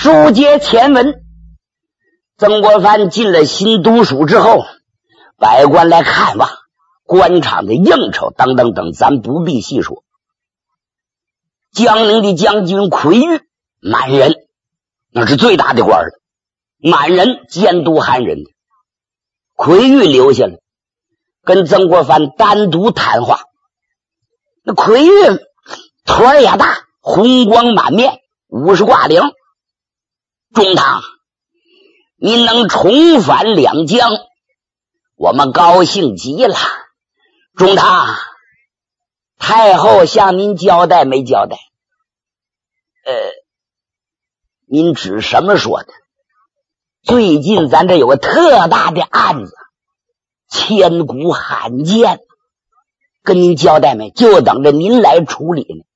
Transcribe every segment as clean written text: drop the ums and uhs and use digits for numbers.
书接前文，曾国藩进了新都署之后，百官来看望，官场的应酬等等等，咱不必细说。江宁的将军奎玉，满人，那是最大的官了，满人监督汉人的。奎玉留下了，跟曾国藩单独谈话。那奎玉腿儿也大，红光满面，50挂领。中堂，您能重返两江，我们高兴极了。中堂，太后向您交代没交代？您指什么说的？最近咱这有个特大的案子，千古罕见，跟您交代没？就等着您来处理呢。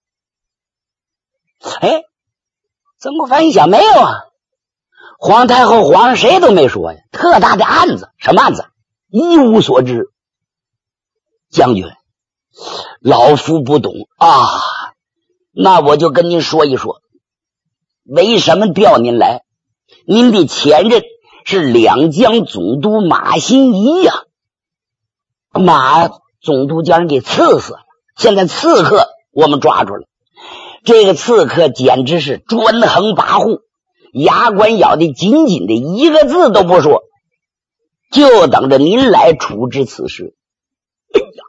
曾国藩一想，没有啊，皇太后皇上谁都没说呀，特大的案子，什么案子？一无所知。将军，老夫不懂啊，那我就跟您说一说，为什么调您来？您的前任是两江总督马新贻呀，马总督将人给刺死了，现在刺客我们抓住了，这个刺客简直是专横跋扈，牙关咬得紧紧的，一个字都不说，就等着您来处置此事。哎呀，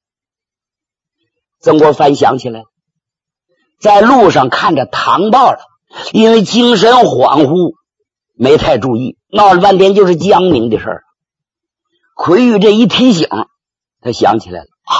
曾国藩想起来，在路上看着唐报了，因为精神恍惚没太注意，闹了半天就是江宁的事儿。奎玉这一提醒，他想起来了啊，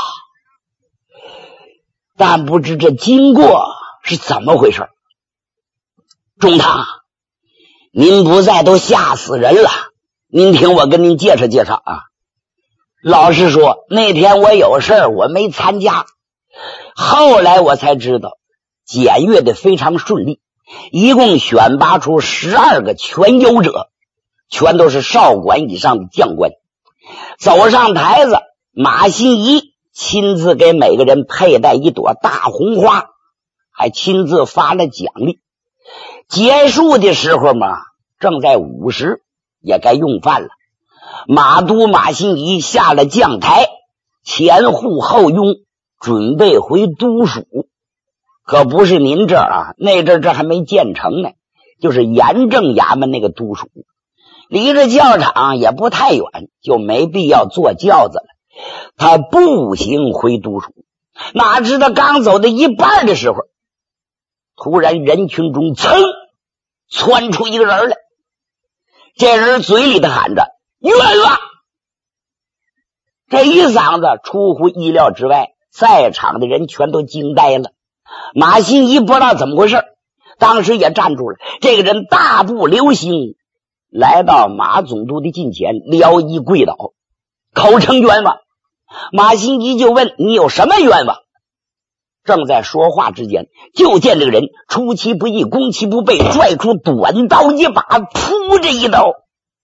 但不知这经过是怎么回事。中堂，您不在都吓死人了，您听我跟您介绍介绍啊。老实说，那天我有事儿，我没参加，后来我才知道检阅的非常顺利，一共选拔出12个全优者，全都是少管以上的将官。走上台子，马新贻亲自给每个人佩戴一朵大红花，还亲自发了奖励。结束的时候嘛，正在午时，也该用饭了。马都马新贻下了将台，前护后拥，准备回都署。可不是您这儿啊，那阵这还没建成呢，就是盐政衙门那个都署，离着教场也不太远，就没必要坐轿子了。他步行回都署，哪知道刚走到一半的时候，突然人群中噌窜出一个人来，这人嘴里头喊着冤枉，这一嗓子出乎意料之外，在场的人全都惊呆了。马新贻不知道怎么回事，当时也站住了。这个人大步流星来到马总督的近前，撩衣跪倒，口称冤枉。马新贻就问，你有什么冤枉？正在说话之间，就见这个人出其不意，攻其不备，拽出短刀一把，噗这一刀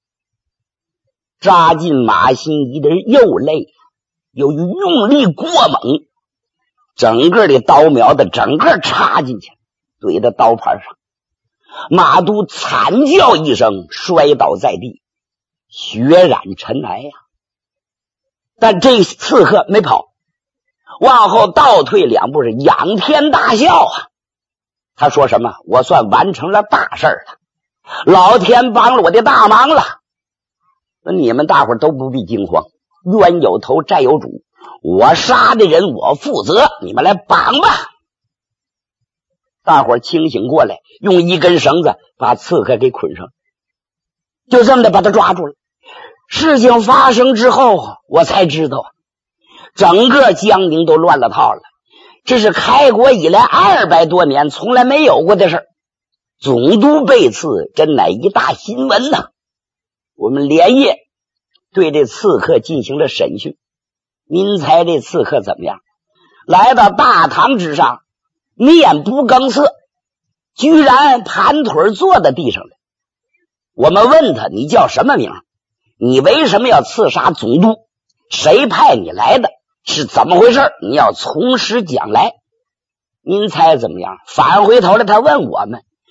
扎进马新贻的右肋，由于用力过猛，整个的刀苗子整个插进去，怼到刀盘上。马都惨叫一声，摔倒在地，血染尘埃呀。但这刺客没跑，往后倒退2步，是仰天大笑啊。他说什么？我算完成了大事了，老天帮了我的大忙了。你们大伙儿都不必惊慌，冤有头债有主，我杀的人我负责，你们来绑吧。大伙儿清醒过来，用一根绳子把刺客给捆上，就这么的把他抓住了。事情发生之后，我才知道整个江宁都乱了套了，这是开国以来200多年从来没有过的事儿。总督被刺，真乃一大新闻呐。我们连夜对这刺客进行了审讯，您猜这刺客怎么样？来到大堂之上，面不更色，居然盘腿坐在地上了。我们问他，你叫什么名？你为什么要刺杀总督？谁派你来的？是怎么回事？你要从实讲来。您猜怎么样？返回头来他问我们，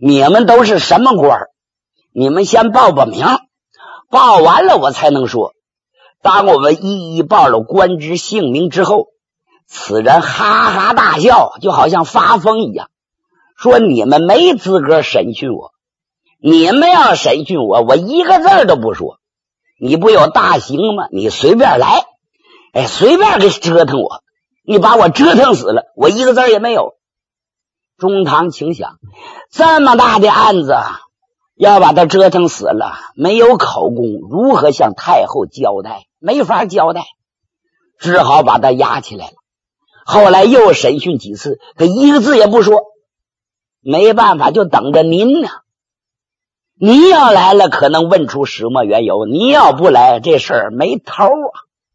你们都是什么官？你们先报报名，报完了我才能说。当我们一一报了官职姓名之后，此人哈哈大笑，就好像发疯一样，说你们没资格审讯我，你们要审讯我，我一个字都不说。你不有大刑吗？你随便来，随便给折腾我，你把我折腾死了，我一个字也没有。中堂请想，这么大的案子要把他折腾死了，没有口供，如何向太后交代？没法交代，只好把他押起来了。后来又审讯几次，他一个字也不说。没办法，就等着您呢。你要来了，可能问出始末缘由；你要不来，这事儿没头啊。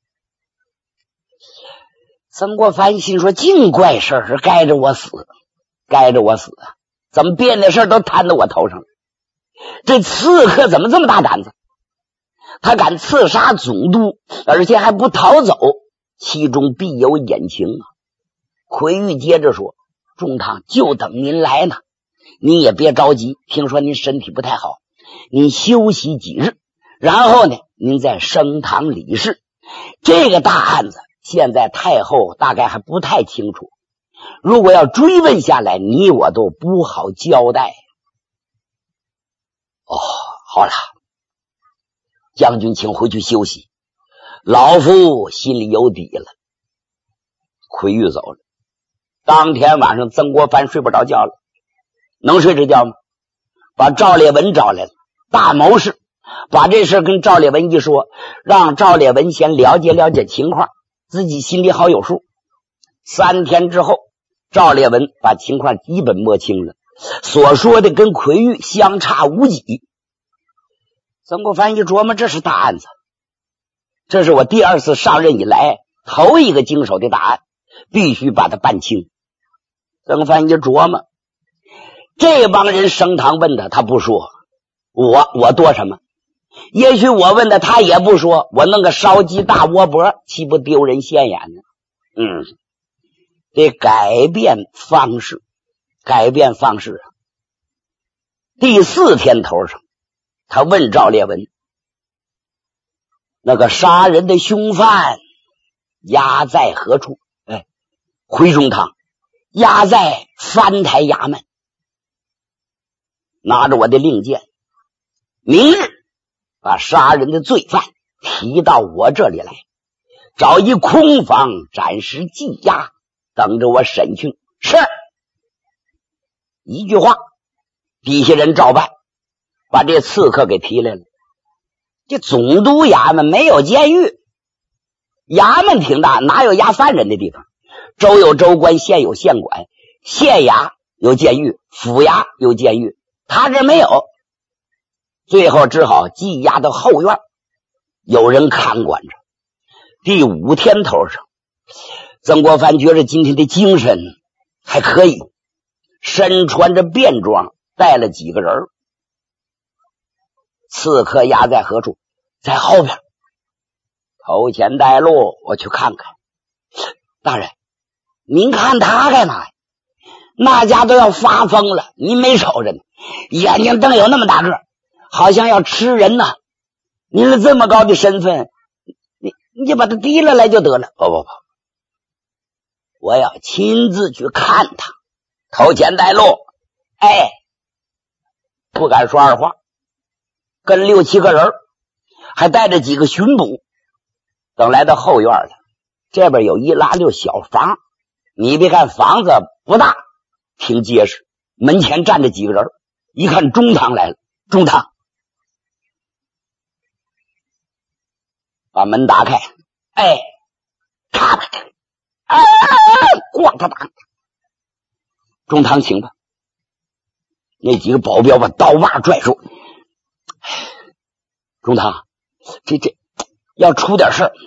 曾国藩心说：净怪事儿，是该着我死，该着我死啊！怎么别的事儿都摊到我头上了？这刺客怎么这么大胆子？他敢刺杀总督，而且还不逃走，其中必有隐情啊！奎玉接着说：中堂就等您来呢，你也别着急，听说您身体不太好，您休息几日，然后呢，您再升堂理事。这个大案子现在太后大概还不太清楚，如果要追问下来，你我都不好交代。好了，将军请回去休息，老夫心里有底了。奎玉走了。当天晚上曾国藩睡不着觉了，能睡着觉吗？把赵烈文找来了，大谋士把这事跟赵烈文一说，让赵烈文先了解了解情况，自己心里好有数。3天之后，赵烈文把情况基本摸清了，所说的跟奎玉相差无几。曾国藩一琢磨，这是大案子，这是我第2次上任以来头一个经手的大案，必须把它办清。曾国藩一琢磨，这帮人升堂问他，他不说，我多什么？也许我问他，他也不说，我弄个烧鸡大窝脖，岂不丢人现眼呢？得改变方式，改变方式啊！第4天头上，他问赵烈文，那个杀人的凶犯押在何处？回中堂，押在藩台衙门。拿着我的令箭，明日把杀人的罪犯提到我这里来，找一空房暂时羁押，等着我审讯。是，一句话，底下人照办，把这刺客给提来了。这总督衙门没有监狱，衙门挺大，哪有押犯人的地方？州有州官，县有县管，县衙有监狱，府衙有监狱，他这没有。最后只好羁押到后院，有人看管着。第5天头上，曾国藩觉得今天的精神还可以，身穿着便装，带了几个人。刺客押在何处？在后边。头前带路，我去看看。大人，您看他干嘛呀？那家都要发疯了，您没瞅着呢，眼睛瞪有那么大个，好像要吃人呢。您了这么高的身份，你就把他提了来就得了。不，我要亲自去看他。头前带路。不敢说二话，跟6、7个人，还带着几个巡捕。等来到后院了，这边有一拉溜小房，你别看房子不大，挺结实，门前站着几个人，一看中堂来了。中堂把门打开，咔吧，咣他打。中堂请吧。那几个保镖把刀把拽住。中堂，这要出点事儿。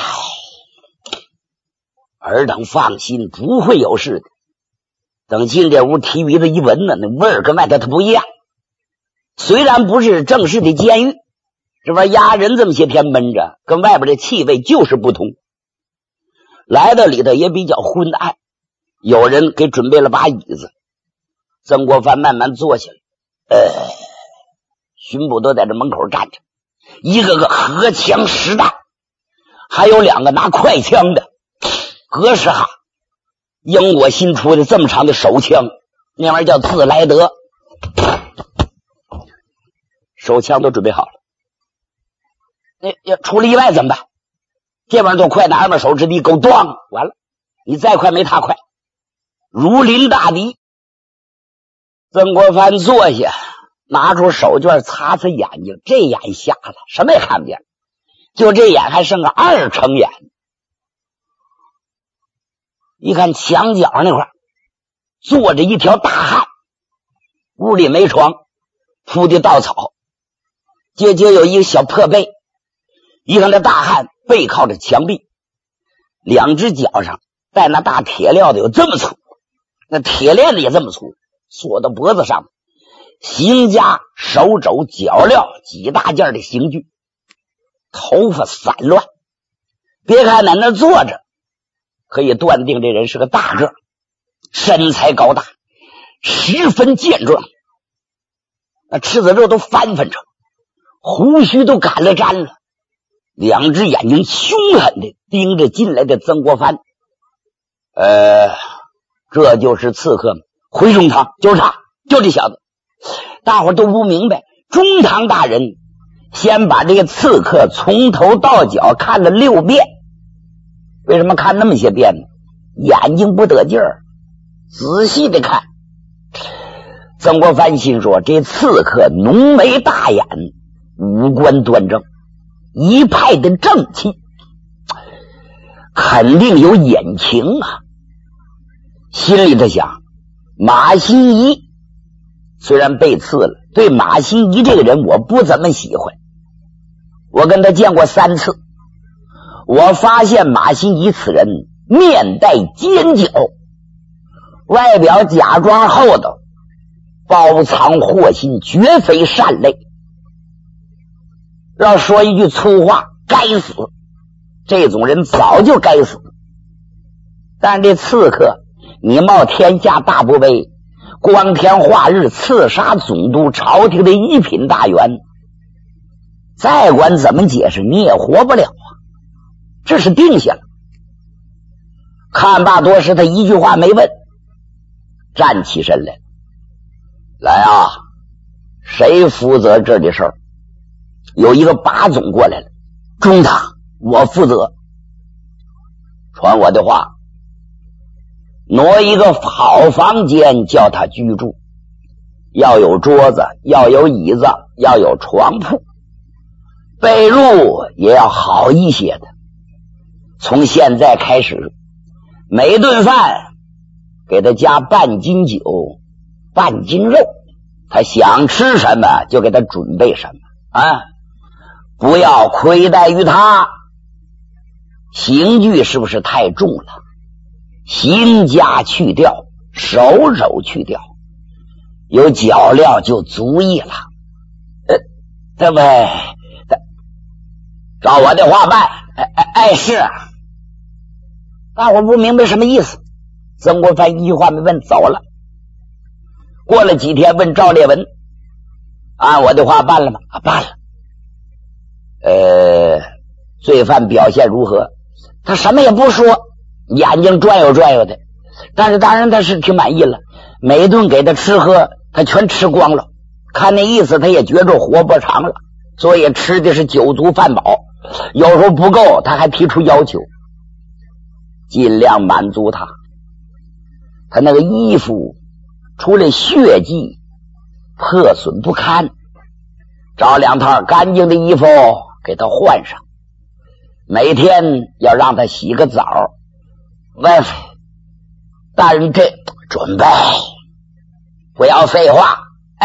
尔等放心，不会有事的。等进这屋提鼻子一闻呢，那味儿跟外头它不一样。虽然不是正式的监狱，这玩意压人这么些天闷着，跟外边的气味就是不同。来到里头也比较昏暗，有人给准备了把椅子。曾国藩慢慢坐下来， 巡捕都在这门口站着，一个个荷枪实弹，还有2个拿快枪的，格式哈，英国新出的这么长的手枪，那玩意儿叫自来德，手枪都准备好了。那要出了意外怎么办？这玩意儿都快拿2把手之地，够咣，完了，你再快没他快，如临大敌。曾国藩坐下，拿出手绢擦擦眼睛，这眼瞎了，什么也看不见，就这眼还剩个2成眼。一看墙角那块坐着一条大汉，屋里没床，铺的稻草，就有一个小破被。一看这大汉背靠着墙壁，2只脚上带那大铁镣的有这么粗，那铁链子也这么粗，锁到脖子上，行家手肘脚镣几大件的刑具，头发散乱。别看在那坐着，可以断定这人是个大个，身材高大，十分健壮，那赤子肉都翻着，胡须都赶了粘了，2只眼睛凶狠的盯着进来的曾国藩。这就是刺客吗？回中堂，就是他，就这小子。大伙都不明白，中堂大人先把这个刺客从头到脚看了6遍。为什么看那么些遍呢？眼睛不得劲儿，仔细的看。曾国藩心说，这刺客浓眉大眼，五官端正，一派的正气，肯定有隐情啊。心里头想，马新贻虽然被刺了，对马新贻这个人我不怎么喜欢，我跟他见过3次，我发现马新贻此人面带尖角，外表假装厚道，包藏祸心，绝非善类。要说一句粗话，该死，这种人早就该死。但这刺客你冒天下大不韪，光天化日刺杀总督，朝廷的一品大员，再管怎么解释你也活不了啊，这是定下了。看罢多时，他一句话没问，站起身来，来啊，谁负责这的事儿？有一个把总过来了，中堂我负责。传我的话，挪一个好房间叫他居住，要有桌子，要有椅子，要有床铺，被褥也要好一些的。从现在开始，每顿饭给他加半斤酒，半斤肉，他想吃什么就给他准备什么啊！不要亏待于他。刑具是不是太重了？行家去掉，手肘去掉，有脚镣就足矣了。这么照我的话办。是啊。大伙不明白什么意思。曾国藩一句话没问走了。过了几天问赵烈文，按我的话办了吗？办了。罪犯表现如何？他什么也不说，眼睛转悠转悠的，但是当然他是挺满意了，每顿给他吃喝他全吃光了，看那意思他也觉着活不长了，所以吃的是酒足饭饱，有时候不够他还提出要求，尽量满足他。他那个衣服除了血迹破损不堪，找2套干净的衣服给他换上，每天要让他洗个澡。喂，大人这准备，不要废话。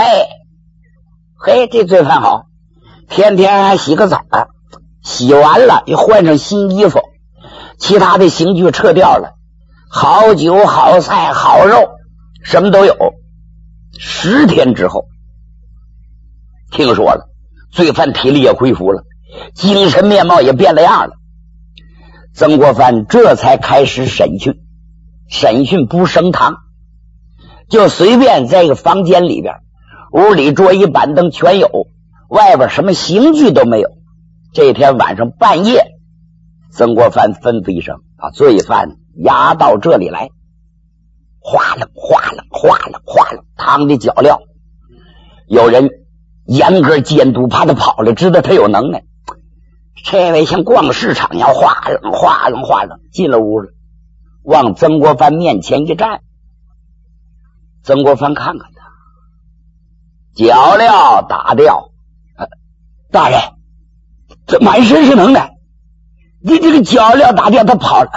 嘿，这罪犯好，天天还洗个澡，洗完了又换上新衣服，其他的刑具撤掉了，好酒好菜好肉什么都有。10天之后，听说了，罪犯体力也恢复了，精神面貌也变了样了。曾国藩这才开始审讯，审讯不升堂，就随便在一个房间里边屋里桌椅板凳全有，外边什么刑具都没有。这天晚上半夜，曾国藩吩咐一声，把罪犯押到这里来，哗啦哗啦哗啦哗啦，汤的脚料。有人严格监督，怕他跑了，知道他有能耐。这位像逛市场一样，哗啦哗啦哗啦进了屋了，往曾国藩面前一站。曾国藩看看他，脚料打掉，大人，这满身是能耐，你这个脚料打掉，他跑了，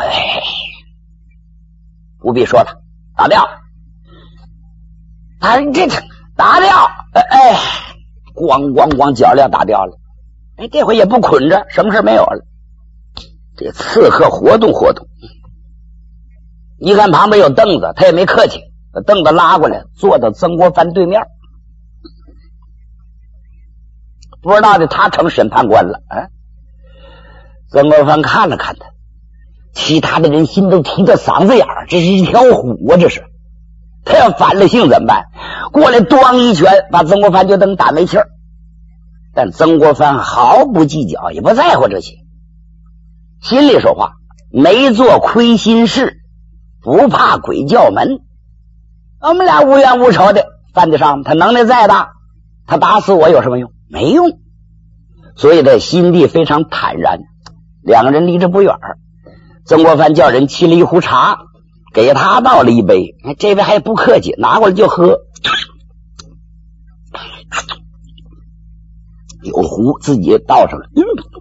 不必说了，打掉，这打掉，咣咣咣，脚料打掉了，这回也不捆着，什么事没有了。这刺客活动活动，一看旁边有凳子，他也没客气，把凳子拉过来，坐到曾国藩对面。不知道的他成审判官了啊！曾国藩看了看他，其他的人心都提到嗓子眼儿，这是一条虎啊！这是他要反了性怎么办？过来咣一拳，把曾国藩就等打没气儿。但曾国藩毫不计较，也不在乎这些，心里说话：没做亏心事，不怕鬼叫门。我们俩无冤无仇的，犯得上。他能耐再大，他打死我有什么用？没用。所以他心地非常坦然。两个人离着不远，曾国藩叫人沏了一壶茶，给他倒了一杯，这位还不客气，拿过来就喝。有壶自己倒上了。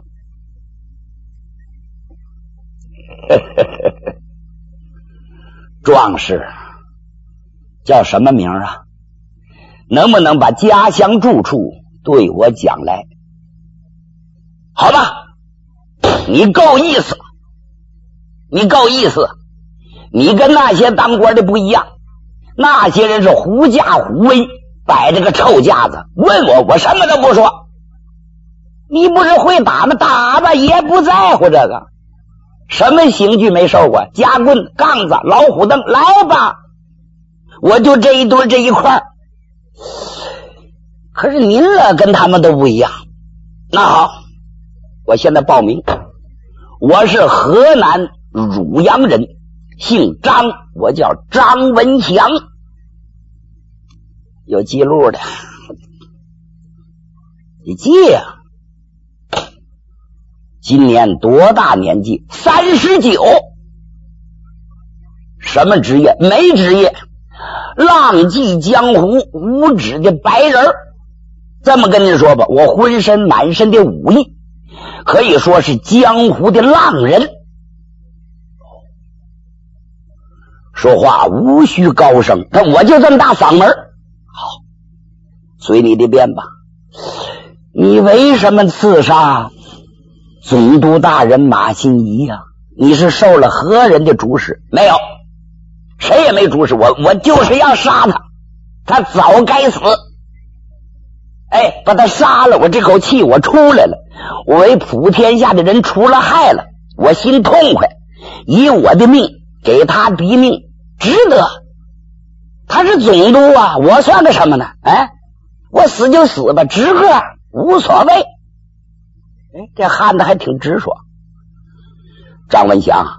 壮士叫什么名啊？能不能把家乡住处对我讲来？好吧，你够意思，你够意思。你跟那些当官的不一样，那些人是狐假虎威，摆着个臭架子，问我什么都不说。你不是会打吗？打吧，也不在乎这个。什么刑具没受过？夹棍、杠子、老虎凳，来吧，我就这一堆这一块。可是您了跟他们都不一样。那好，我现在报名，我是河南汝阳人，姓张，我叫张文祥。有记录的，你记呀。今年多大年纪？39。什么职业？没职业，浪迹江湖，无指的白人。这么跟你说吧，我浑身满身的武艺，可以说是江湖的浪人。说话无需高声，但我就这么大嗓门。好，随你的便吧。你为什么刺杀总督大人马新贻呀？你是受了何人的主使？没有，谁也没主使我就是要杀他，他早该死。把他杀了，我这口气我出来了，我为普天下的人除了害了，我心痛快，以我的命给他抵命，值得。他是总督啊，我算个什么呢？我死就死吧，值个无所谓。这汉子还挺直爽。张文祥，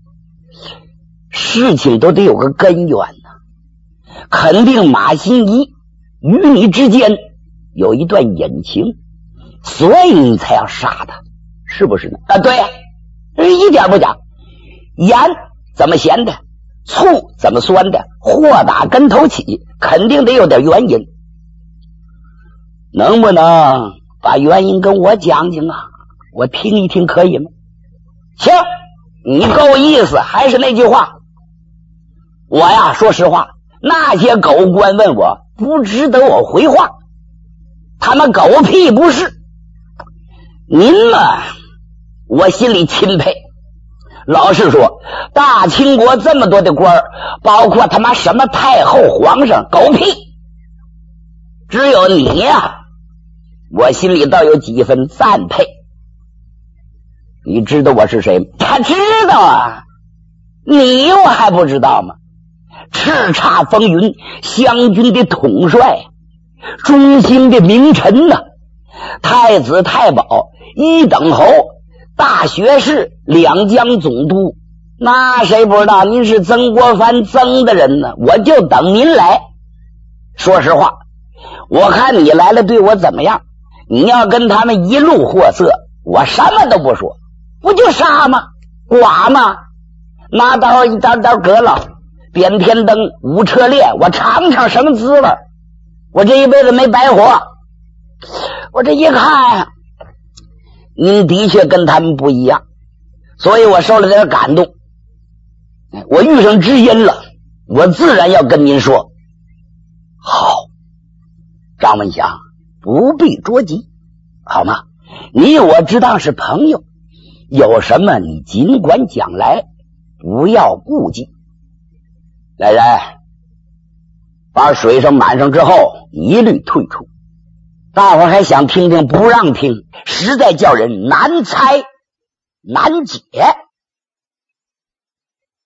事情都得有个根源呢，肯定马新贻与你之间有一段隐情，所以你才要杀他，是不是呢？对呀，一点不假。盐怎么咸的，醋怎么酸的，祸打跟头起，肯定得有点原因。能不能把原因跟我讲讲啊？我听一听可以吗？行，你够意思。还是那句话，我呀说实话，那些狗官问我不值得我回话，他们狗屁不是。您嘛，我心里钦佩。老实说，大清国这么多的官，包括他妈什么太后皇上，狗屁。只有你呀，我心里倒有几分赞佩。你知道我是谁吗？他知道啊，你我还不知道吗？叱咤风云，湘军的统帅， 中兴的名臣呢，太子太保、一等侯、大学士、两江总督，那谁不知道您是曾国藩曾的人呢？我就等您来。说实话，我看你来了对我怎么样？你要跟他们一路货色，我什么都不说，不就杀吗？剐吗？拿刀一刀刀割了，点天灯，舞车裂，我尝尝什么滋味，我这一辈子没白活。我这一看，您的确跟他们不一样，所以我受了点感动，我遇上知音了，我自然要跟您说。好，张文祥，不必着急，好吗？你我知道是朋友，有什么你尽管讲来，不要顾忌。来人，把水上满上之后一律退出。大伙还想听听不让听，实在叫人难猜难解。